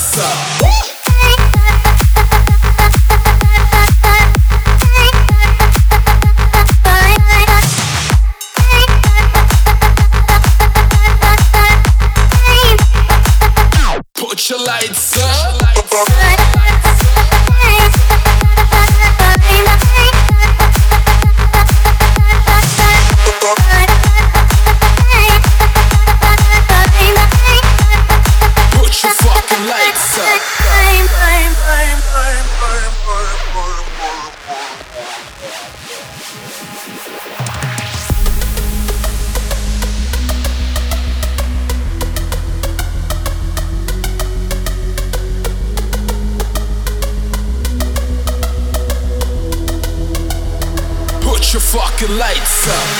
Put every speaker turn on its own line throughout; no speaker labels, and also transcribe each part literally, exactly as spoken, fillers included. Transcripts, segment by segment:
lights up. Put your lights up. Put your fucking lights up. Put your fucking lights up.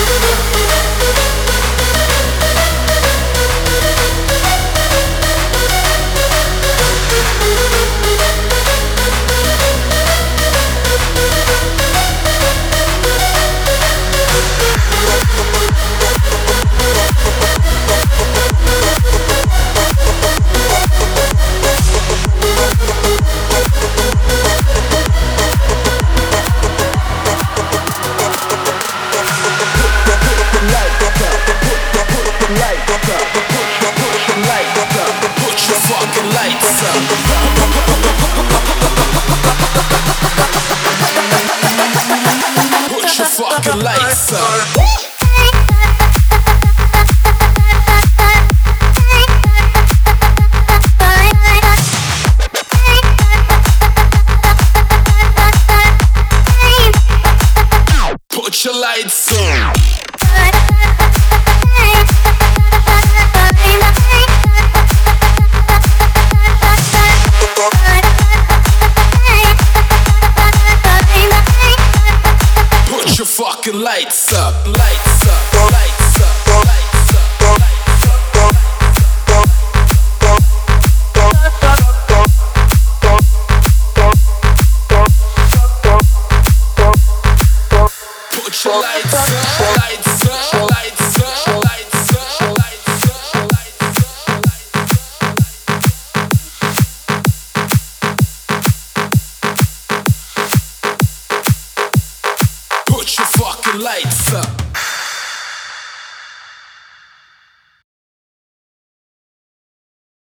Fucking lights up. Put your lights on. Put your fucking lights up, lights up, lights up, lights up, lights up. Put your lights up, lights up, lights up, lights up, lights up, lights up. Put your fucking lights up.